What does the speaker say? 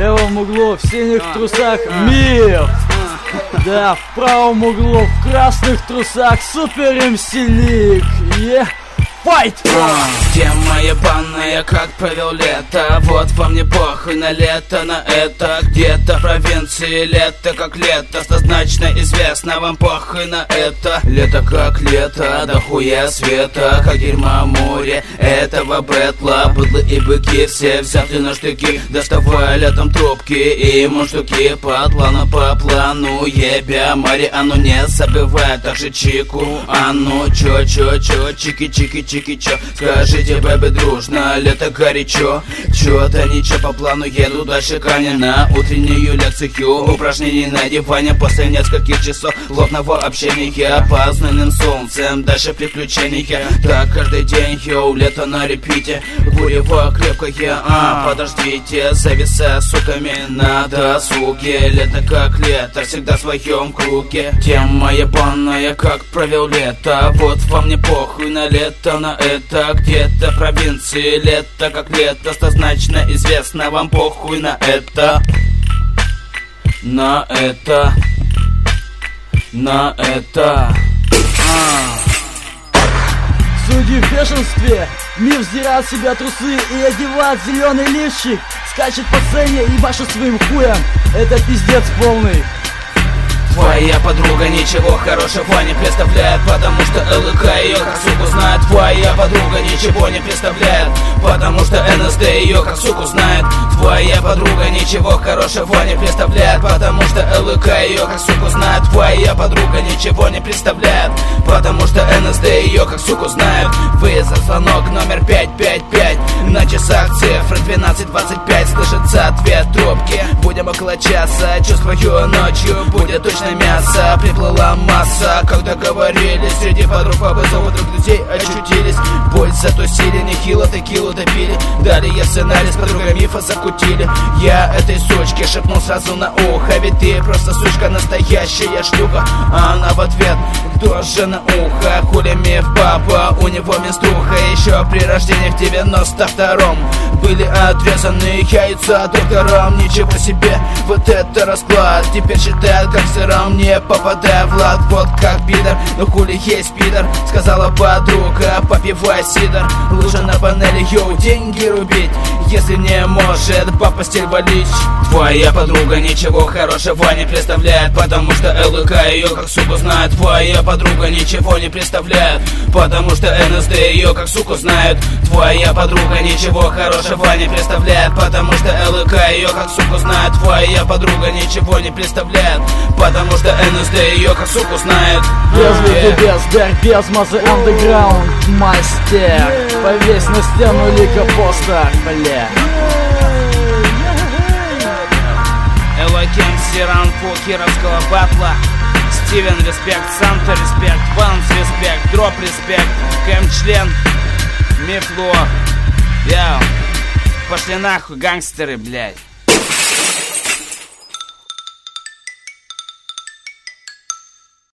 левом углу в синих трусах Миф. Да, в правом углу в красных трусах Супер МС Ник. Файт! Тема ебаная, как провел лето. Вот вам не похуй на лето, на это. Где-то в провинции лето как лето. Однозначно известно, вам похуй на это. Лето как лето, да хуя света. Как дерьмо море этого бэтла. Быдлы и быки все взяты на штыки. Доставая летом трубки и мундштуки. По плану ебя море. А ну не забывай также чику. А ну чё, чики-чики. Чё, скажите, бэби, дружно, лето горячо. Чё-то ничего по плану, еду дальше Каня на утреннюю лекцию упражнений на диване. После нескольких часов плотного общения познанным солнцем, дальше приключения. Так каждый день, йоу, лето на репите. Курево крепкое, подождите, зависая суками на досуге. Лето как лето, всегда в своем круге. Тема ебаная, как провел лето. Вот вам не похуй на лето, на это. Где-то в провинции лето как лето. Однозначно известно, вам похуй на это. На это. На это. Судьи в бешенстве. Мир сдирает с себя трусы и одевает зеленый лифчик. Скачет по сцене и башит своим хуем. Это пиздец полный. Твоя подруга ничего хорошего не представляет, потому что ЛК ее как суку знает. Твоя подруга ничего не представляет, потому что НСД ее как суку знает. Твоя подруга ничего хорошего не представляет, потому что ЛК ее как суку знает. Твоя подруга ничего не представляет, потому что НСД ее как суку знает. Вызов, звонок номер 555. На часах цифры 12:25. Слышится ответ трубки. Будем около часа, чувствую ночью будет точно мясо. Приплыла масса, как договорились. Среди подруг по вызову друг друзей очутились. Бой затусили, нехило текилу допили. Далее сценарий с подругой мифа закутили. Я этой сучке шепнул сразу на ухо: ведь ты просто сучка, настоящая шлюха. А она в ответ: кто же на ухо? Хули миф папа, у него менструха. Еще при рождении в 92-м были отрезаны яйца доктором. Ничего себе, вот это расклад. Теперь считают гангстером, не попадая в лад. Вот как пидор, но хули есть пидор, сказала подруга, попивая сидор. Лучше на панели, йоу, деньги рубить, если не может по постель валить. Твоя подруга ничего хорошего не представляет, потому что ЛК ее как суку знает. Твоя подруга ничего не представляет, потому что НСД ее как суку знает. Твоя подруга ничего хорошего не представляет, потому что ЛК ее как суку знает. Твоя подруга ничего не представляет, потому что НСД ее как суку знает. Без мазы андеграунд мастер. Повесь на стену лика постер, бля. Элокем Сиранфу кировского батла. Стивен респект, Санта респект, Ванс респект, Дроп респект, Кэм член, Мифло. Яу. Пошли нахуй, гангстеры, блядь.